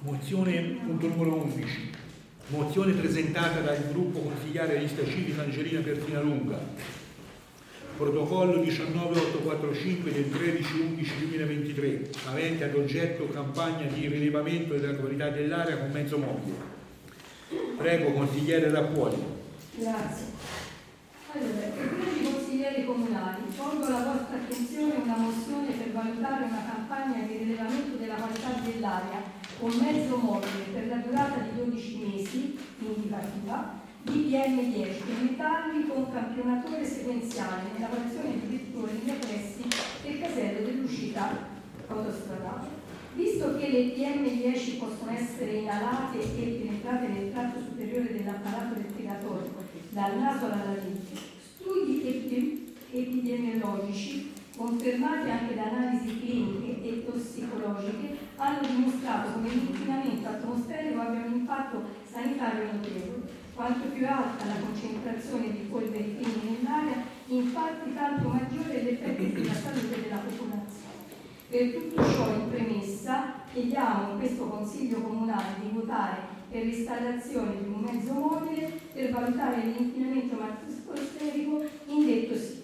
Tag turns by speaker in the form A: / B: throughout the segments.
A: Mozione punto numero 11. Mozione presentata dal gruppo consigliare Lista Civica Angelina Pertinalunga. Protocollo 19845 del 13/11/2023, avente ad oggetto campagna di rilevamento della qualità dell'aria con mezzo mobile. Prego, consigliere Rappuoli.
B: Grazie. Allora, egregi consiglieri comunali, pongo alla vostra attenzione una mozione per valutare una campagna di rilevamento della qualità dell'aria con mezzo mobile per la durata di 12 mesi, indicativa, di PM10 per metalli con campionatore sequenziale nella lavorazione di vetture nei pressi del casello dell'uscita autostradale. Visto che le PM10 possono essere inalate e penetrate nel tratto superiore dell'apparato respiratorio, dal naso alla laringe, studi epidemiologici confermati anche da analisi cliniche e tossicologiche hanno dimostrato come l'inquinamento atmosferico abbia un impatto sanitario notevole. Quanto più alta la concentrazione di polveri fini nell'aria, infatti tanto maggiore è l'effetto sulla salute della popolazione. Per tutto ciò in premessa chiediamo in questo Consiglio Comunale di votare per l'installazione di un mezzo mobile per valutare l'inquinamento atmosferico in detto sito.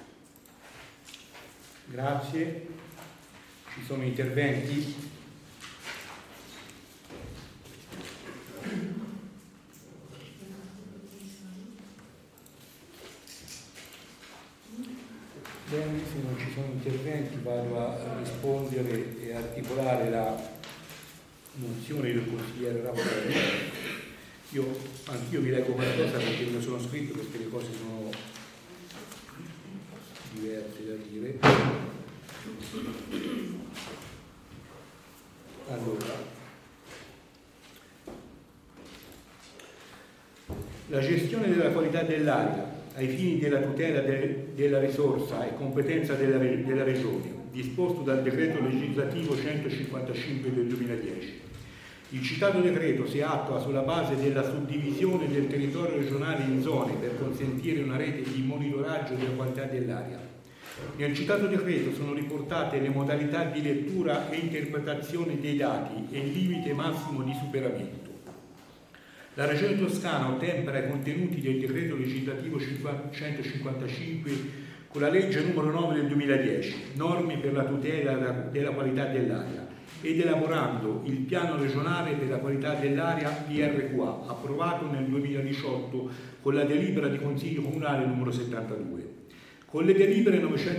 A: Grazie. Ci sono interventi? Bene, se non ci sono interventi vado a rispondere e articolare la mozione del consigliere Rappuoli. Anch'io vi leggo qualcosa perché me lo sono scritto, perché le cose sono diverse da dire. Allora, la gestione della qualità dell'aria ai fini della tutela della risorsa e competenza della Regione, disposto dal decreto legislativo 155 del 2010. Il citato decreto si attua sulla base della suddivisione del territorio regionale in zone per consentire una rete di monitoraggio della qualità dell'aria. Nel citato decreto sono riportate le modalità di lettura e interpretazione dei dati e il limite massimo di superamento. La Regione Toscana ottempera ai contenuti del decreto legislativo 155 con la legge numero 9 del 2010, norme per la tutela della qualità dell'aria, ed elaborando il piano regionale per la qualità dell'aria PRQA, approvato nel 2018 con la delibera di Consiglio Comunale numero 72. Con le delibere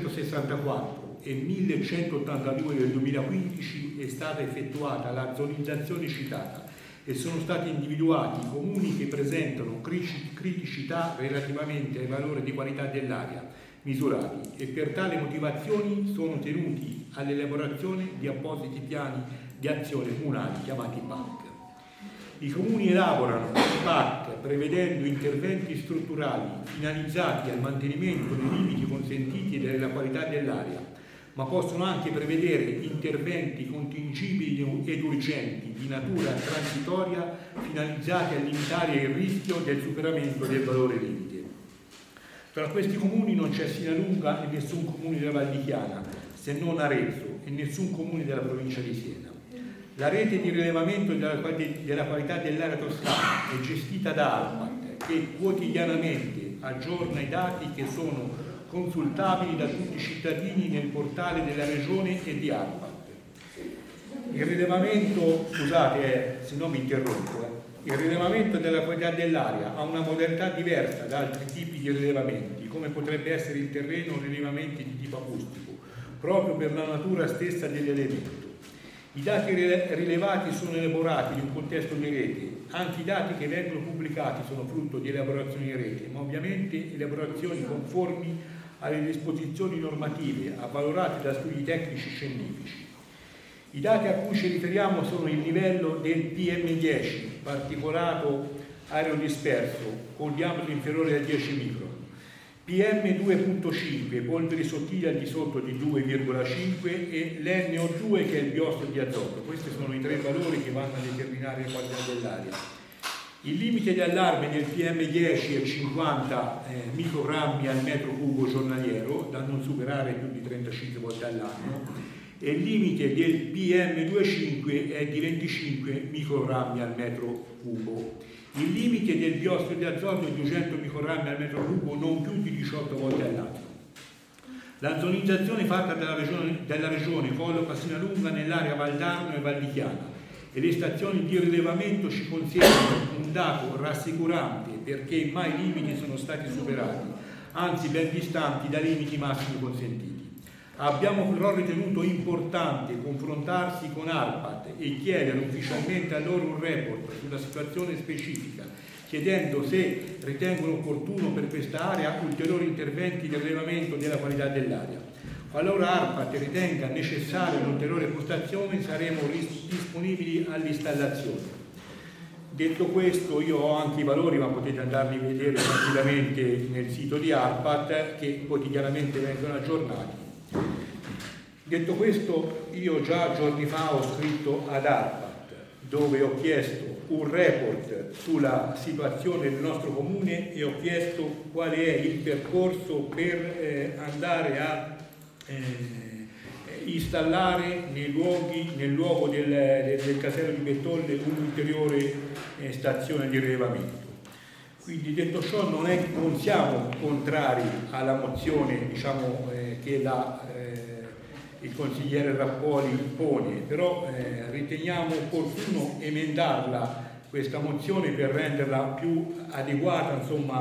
A: 964 e 1182 del 2015 è stata effettuata la zonizzazione citata e sono stati individuati i comuni che presentano criticità relativamente ai valori di qualità dell'aria misurati e per tale motivazioni sono tenuti all'elaborazione di appositi piani di azione comunali chiamati PAC. I comuni elaborano i PAC prevedendo interventi strutturali finalizzati al mantenimento dei limiti consentiti della qualità dell'aria, ma possono anche prevedere interventi contingibili ed urgenti di natura transitoria finalizzati a limitare il rischio del superamento del valore limite. Tra questi comuni non c'è Sinalunga e nessun comune della Val di Chiana, se non Arezzo, e nessun comune della provincia di Siena. La rete di rilevamento della qualità dell'aria toscana è gestita da ARPAT, che quotidianamente aggiorna i dati che sono consultabili da tutti i cittadini nel portale della Regione e di ARPAT. Il rilevamento, scusate se no mi interrompo, il rilevamento della qualità dell'aria ha una modalità diversa da altri tipi di rilevamenti, come potrebbe essere il terreno o rilevamenti di tipo acustico, proprio per la natura stessa dell'elemento. I dati rilevati sono elaborati in un contesto di rete, anche i dati che vengono pubblicati sono frutto di elaborazioni in rete, ma ovviamente elaborazioni conformi alle disposizioni normative, avvalorate da studi tecnici scientifici. I dati a cui ci riferiamo sono il livello del PM10, particolato aerodisperso, con diametro inferiore a 10 micron, PM2.5, polveri sottili al di sotto di 2,5 e l'NO2 che è il biossido di azoto. Questi sono i tre valori che vanno a determinare la qualità dell'aria. Il limite di allarme del PM10 è 50 microgrammi al metro cubo giornaliero, da non superare più di 35 volte all'anno, e il limite del PM2,5 è di 25 microgrammi al metro cubo. Il limite del biossido di azoto è 200 microgrammi al metro cubo, non più di 18 volte all'anno. La zonizzazione fatta della regione colloca Sinalunga nell'area Valdarno e Valdichiana e le stazioni di rilevamento ci consigliano un dato rassicurante perché mai i limiti sono stati superati, anzi ben distanti dai limiti massimi consentiti. Abbiamo però ritenuto importante confrontarsi con ARPAT e chiedere ufficialmente a loro un report sulla situazione specifica, chiedendo se ritengono opportuno per questa area ulteriori interventi di rilevamento della qualità dell'aria. Qualora ARPAT ritenga necessaria un'ulteriore postazione, saremo disponibili all'installazione. Detto questo, io ho anche i valori, ma potete andarli a vedere tranquillamente nel sito di ARPAT, che quotidianamente vengono aggiornati. Detto questo, io già giorni fa ho scritto ad ARPAT, dove ho chiesto un report sulla situazione del nostro comune e ho chiesto qual è il percorso per andare a installare nel luogo del casello di Bettolle un'ulteriore stazione di rilevamento. Quindi, detto ciò, non siamo contrari alla mozione che il consigliere Rappoli pone, però riteniamo opportuno emendarla questa mozione per renderla più adeguata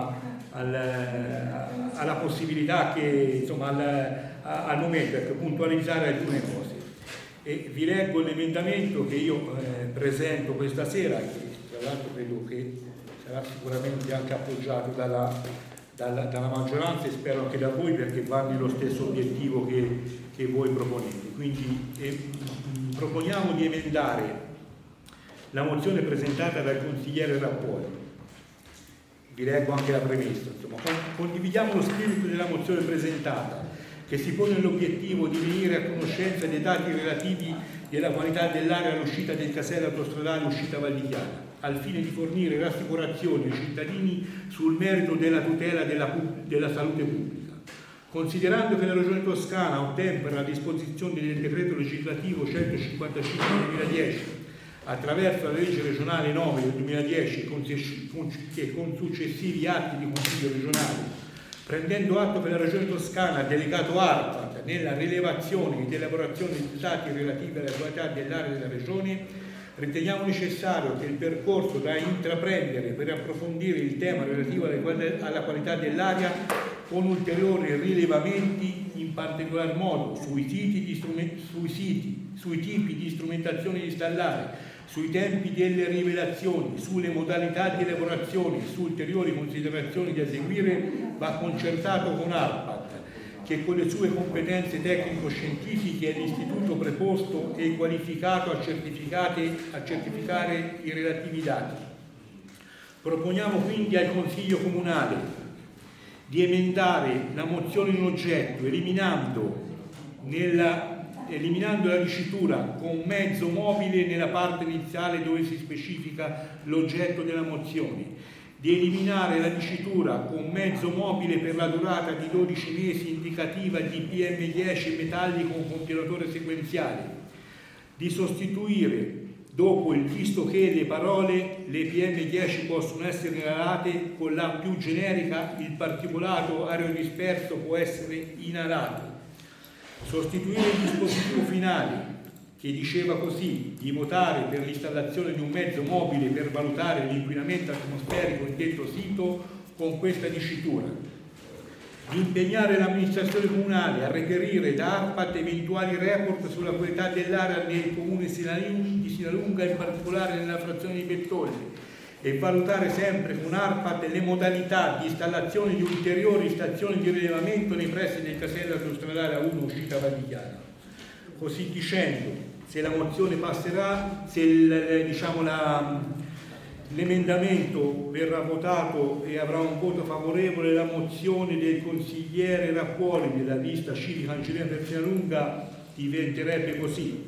A: alla possibilità che al momento, ecco, puntualizzare alcune cose. E vi leggo l'emendamento che io presento questa sera, che tra l'altro credo che sarà sicuramente anche appoggiato dalla maggioranza e spero anche da voi, perché va nello stesso obiettivo che voi proponete. Quindi proponiamo di emendare la mozione presentata dal consigliere Rappoli. Vi leggo anche la premessa. Condividiamo lo spirito della mozione presentata, che si pone l'obiettivo di venire a conoscenza dei dati relativi della qualità dell'aria all'uscita del casello autostradale uscita Valdichiana, al fine di fornire rassicurazioni ai cittadini sul merito della tutela della salute pubblica. Considerando che la Regione Toscana ottempera alla disposizione del decreto legislativo 155 del 2010 attraverso la legge regionale 9 del 2010 che con successivi atti di consiglio regionale, prendendo atto che la Regione Toscana ha delegato ARPAT nella rilevazione ed elaborazione dei dati relativi alla qualità dell'area della Regione, riteniamo necessario che il percorso da intraprendere per approfondire il tema relativo alla qualità dell'aria con ulteriori rilevamenti, in particolar modo sui tipi di strumentazione da installare, sui tempi delle rivelazioni, sulle modalità di elaborazione, su ulteriori considerazioni da eseguire, va concertato con ARPAT, che con le sue competenze tecnico-scientifiche è l'istituto preposto e qualificato a certificare i relativi dati. Proponiamo quindi al Consiglio Comunale di emendare la mozione in oggetto, eliminando la dicitura con mezzo mobile nella parte iniziale dove si specifica l'oggetto della mozione, di eliminare la dicitura con mezzo mobile per la durata di 12 mesi indicativa di PM10 metalli con continuatore sequenziale, di sostituire dopo il visto che le parole le PM10 possono essere inalate con la più generica il particolato aerodisperso può essere inalato. Sostituire il dispositivo finale che diceva così di votare per l'installazione di un mezzo mobile per valutare l'inquinamento atmosferico in detto sito con questa dicitura. Di impegnare l'amministrazione comunale a reperire da ARPAT eventuali report sulla qualità dell'aria nel comune di Sinalunga, in particolare nella frazione di Bettolle, e valutare sempre con ARPAT le modalità di installazione di ulteriori stazioni di rilevamento nei pressi del casello autostradale A1 uscita Valdichiana. Così dicendo, se la mozione passerà, se l'emendamento verrà votato e avrà un voto favorevole, la mozione del consigliere Rappoli della lista civica Angelina per Sinalunga diventerebbe così: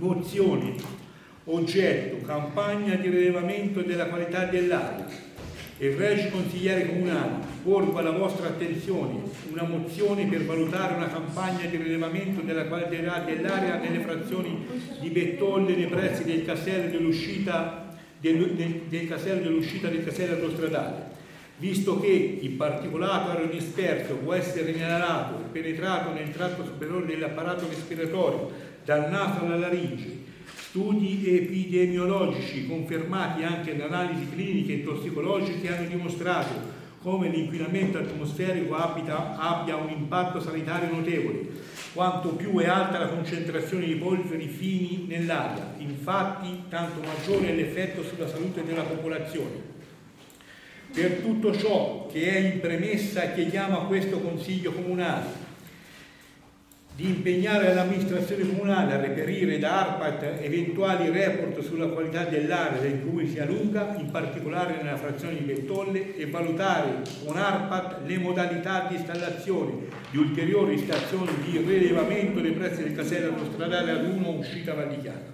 A: mozione oggetto campagna di rilevamento della qualità dell'aria, Egregi consiglieri comunali, porgo alla vostra attenzione una mozione per valutare una campagna di rilevamento della qualità dell'aria nelle frazioni di Bettolle nei pressi del casello dell'uscita del casello autostradale. Visto che il particolato aereo disperso può essere inalato e penetrato nel tratto superiore dell'apparato respiratorio, dal naso alla laringe, studi epidemiologici confermati anche da analisi cliniche e tossicologiche hanno dimostrato come l'inquinamento atmosferico abbia un impatto sanitario notevole, quanto più è alta la concentrazione di polveri fini nell'aria. Infatti, tanto maggiore è l'effetto sulla salute della popolazione. Per tutto ciò che è in premessa, chiediamo a questo Consiglio Comunale di impegnare l'amministrazione comunale a reperire da ARPAT eventuali report sulla qualità dell'aria del cui sia lunga, in particolare nella frazione di Bettolle, e valutare con ARPAT le modalità di installazione di ulteriori stazioni di rilevamento nei pressi del casello autostradale ad 1 uscita Valdichiana.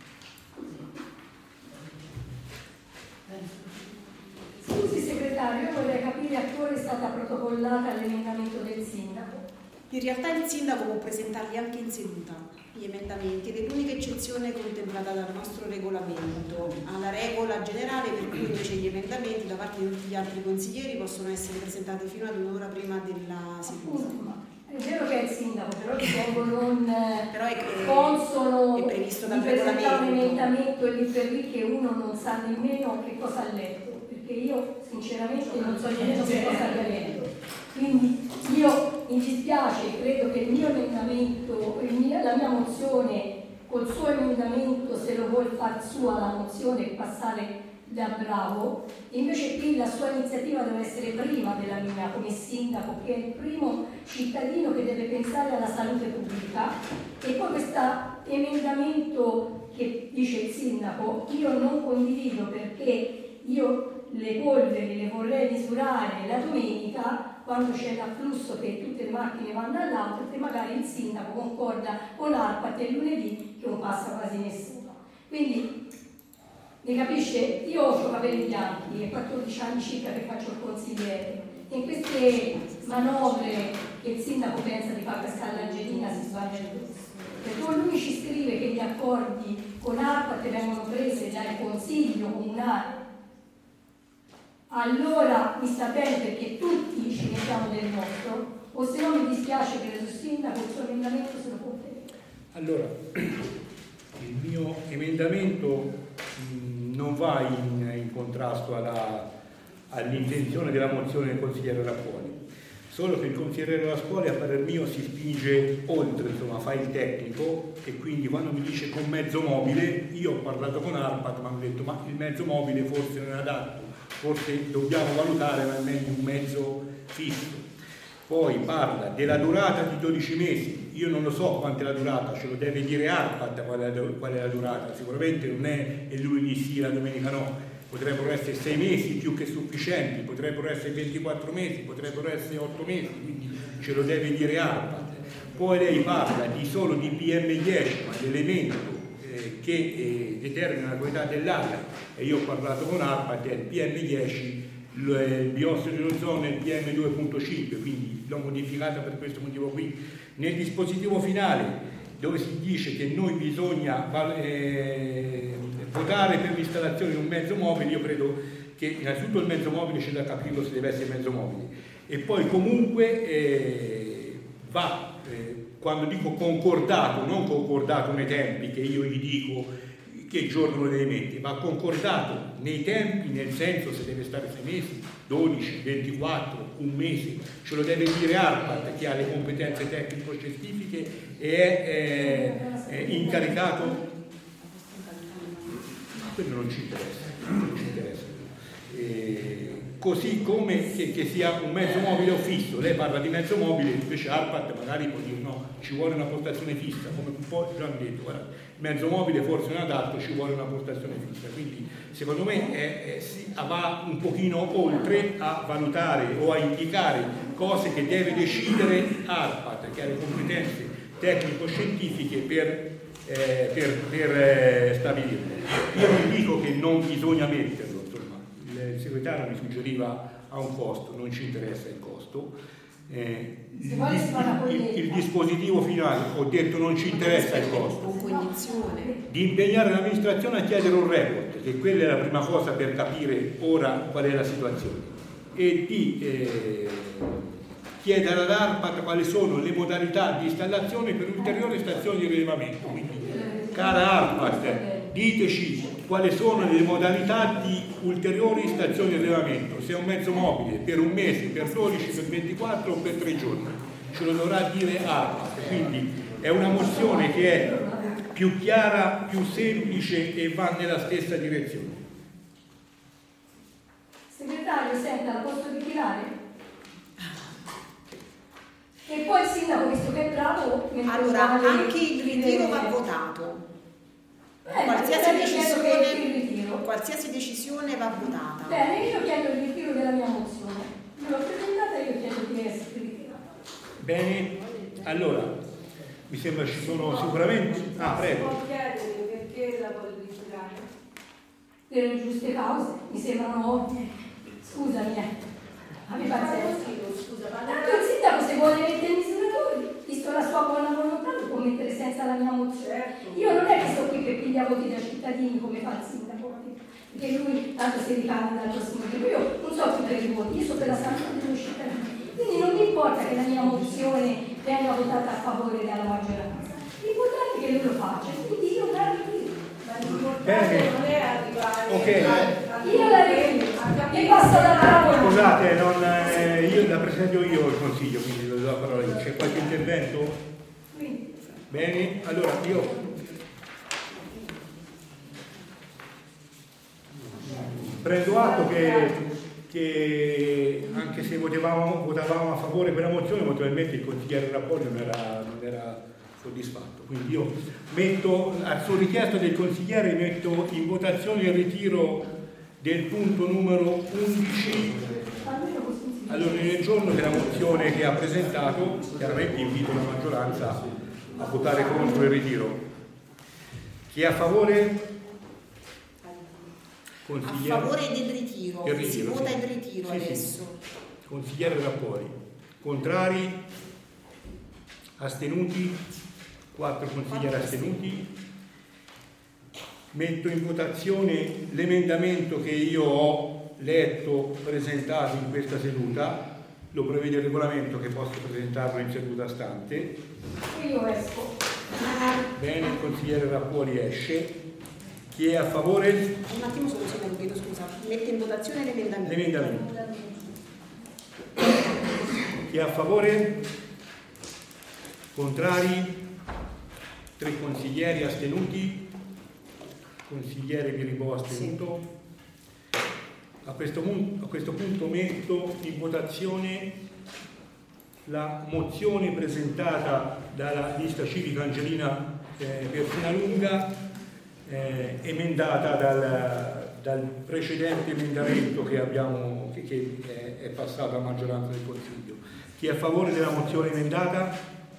B: Scusi segretario, io vorrei capire a che ora è stata protocollata l'emendamento del sindaco.
C: In realtà il sindaco può presentarli anche in seduta, gli emendamenti, ed è l'unica eccezione contemplata dal nostro regolamento alla regola generale per cui invece gli emendamenti da parte di tutti gli altri consiglieri possono essere presentati fino ad un'ora prima della seduta.
B: È vero che è il sindaco, però ritengo non
C: però è
B: consono
C: è previsto dal
B: di presentare un
C: regolamento.
B: emendamento e lì per lì che uno non sa nemmeno che cosa ha letto, perché io sinceramente non so nemmeno che cosa abbia letto. Quindi io mi dispiace, credo che il mio emendamento, la mia mozione col suo emendamento, se lo vuol far sua la mozione e passare da bravo, invece qui la sua iniziativa deve essere prima della mia come sindaco, che è il primo cittadino che deve pensare alla salute pubblica, e poi questo emendamento che dice il sindaco io non condivido, perché io le polveri le vorrei misurare la domenica quando c'è l'afflusso che tutte le macchine vanno all'auto, e magari il sindaco concorda con ARPAT il lunedì che non passa quasi nessuno. Quindi mi capisce? Io ho capelli bianchi, è 14 anni circa che faccio il consigliere. In queste manovre che il sindaco pensa di fare pescare l'Angelina si sbaglia tutto. Perché lui ci scrive che gli accordi con ARPAT vengono presi dal Consiglio Comunale. Allora mi sta bene perché tutti ci mettiamo del nostro, o se no mi dispiace che il sindaco il suo emendamento se lo può vedere.
A: Allora, il mio emendamento non va in contrasto all'intenzione della mozione del consigliere Rappuoli, solo che il consigliere Rappuoli a parer mio si spinge oltre, insomma fa il tecnico, e quindi quando mi dice con mezzo mobile, io ho parlato con ARPAT, mi hanno detto ma il mezzo mobile forse non è adatto, forse dobbiamo valutare, ma è meglio un mezzo fisso. Poi parla della durata di 12 mesi, io non lo so quanta è la durata, ce lo deve dire ARPAT qual è la durata, sicuramente non è il lunedì sì, la domenica no, potrebbero essere 6 mesi più che sufficienti, potrebbero essere 24 mesi, potrebbero essere 8 mesi, quindi ce lo deve dire ARPAT. Poi lei parla solo di PM10, ma l'elemento che determina la qualità dell'aria, e io ho parlato con ARPAT, è il PM10, il biossido di ozono è il PM2.5, quindi l'ho modificata per questo motivo qui. Nel dispositivo finale, dove si dice che noi bisogna votare per l'installazione di un mezzo mobile, io credo che innanzitutto il mezzo mobile c'è da capirlo se deve essere mezzo mobile, e poi comunque va quando dico concordato, non concordato nei tempi che io gli dico che giorno lo deve mettere, ma concordato nei tempi, nel senso se deve stare 6 mesi, 12, 24, un mese, ce lo deve dire ARPAT che ha le competenze tecnico-scientifiche e è incaricato. Quello non ci interessa. Così come che sia un mezzo mobile o fisso, lei parla di mezzo mobile, invece ARPAT magari può dire no, ci vuole una postazione fissa, come un po' già mi detto, guarda, mezzo mobile forse non è adatto, ci vuole una postazione fissa, quindi secondo me va un pochino oltre a valutare o a indicare cose che deve decidere ARPAT, che ha le competenze tecnico-scientifiche per stabilirle. Io non dico che non bisogna metterlo, insomma, il segretario mi suggeriva a un costo, non ci interessa il costo. Il dispositivo finale, ho detto non ci interessa il costo, di impegnare l'amministrazione a chiedere un report, che quella è la prima cosa per capire ora qual è la situazione, e di chiedere ad ARPAT quali sono le modalità di installazione per ulteriori stazioni di rilevamento. Quindi, cara ARPAT, diteci quali sono le modalità di ulteriori stazioni di rilevamento, se è un mezzo mobile, per un mese, per 12, per 24 o per 3 giorni. Ce lo dovrà dire ARPAT. Quindi è una mozione che è più chiara, più semplice e va nella stessa direzione.
B: Segretario, senta, la posso ritirare? E poi il sindaco, visto che è bravo,
C: allora anche il ritiro va votato. Qualsiasi decisione va votata.
B: Bene, io chiedo il ritiro della mia mozione. Me l'ho presentata e io chiedo di essere ritirata.
A: Bene, allora mi sembra ci sono sicuramente. Prego.
D: Può chiedere perché la vuole ritirare?
B: Per le giuste cause, mi sembrano ovvie. Scusami, abbi pazienza. Tanto il sindaco, se vuole mettere i misuratori, visto la sua buona volontà, lo può mettere senza la mia mozione. Io non è che sto qui per pigliare voti dai cittadini come fa il sindaco, perché lui tanto si ricambia dal prossimo tempo. Io non so più per i voti, io sto per la salute dello cittadino. Quindi non mi importa che la mia mozione venga votata a favore della maggioranza. L'importante è che lui lo faccia, quindi io la ritiro.
D: Ma l'importante non è arrivare
B: io la ritiro. Mi passo la parola.
A: Scusate, io la presento io il consiglio, quindi lo do la parola io. C'è qualche intervento?
B: Sì.
A: Bene, allora io prendo atto che anche se votavamo a favore per la mozione, naturalmente il consigliere Rappoli non era soddisfatto. Quindi io metto, su richiesta del consigliere, metto in votazione il ritiro del punto numero 11 all'ordine del giorno della mozione che ha presentato. Chiaramente invito la maggioranza a votare contro il ritiro. Chi è a favore?
C: Consigliere. A favore del ritiro, si vota il ritiro adesso.
A: Sì. Consigliere Rappoli. Contrari? Astenuti? 4 consiglieri astenuti. Metto in votazione l'emendamento che io ho letto, presentato in questa seduta. Lo prevede il regolamento che posso presentarlo in seduta stante.
B: Io esco.
A: Bene, il consigliere Rappoli esce. Chi è a favore?
C: Un attimo solo, se lo chiedo scusa. Mette in votazione l'emendamento.
A: Chi è a favore? Contrari? 3 consiglieri astenuti. Consigliere Piribò astenuto. A questo punto metto in votazione la mozione presentata dalla lista civica Angelina Persinalunga, emendata dal precedente emendamento che è passato a maggioranza del Consiglio. Chi è a favore della mozione emendata?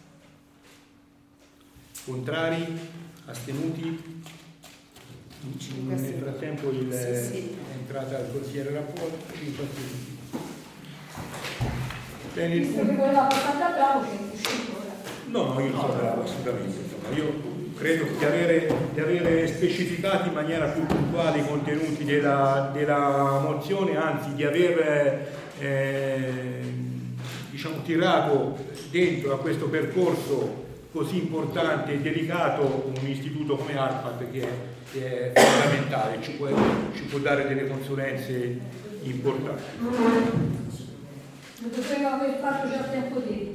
A: Contrari? Astenuti? Nel frattempo è entrata il consigliere Rappoli. 5 astenuti. Bene,
B: visto che voleva passare bravo, che è uscito ora.
A: No, io non sono bravo, assolutamente. Insomma, io credo di avere specificato in maniera più puntuale i contenuti della mozione, anzi di aver tirato dentro a questo percorso così importante e delicato un istituto come ARPAT che è fondamentale, ci può dare delle consulenze importanti.
B: Lo dovevo aver fatto già a tempo di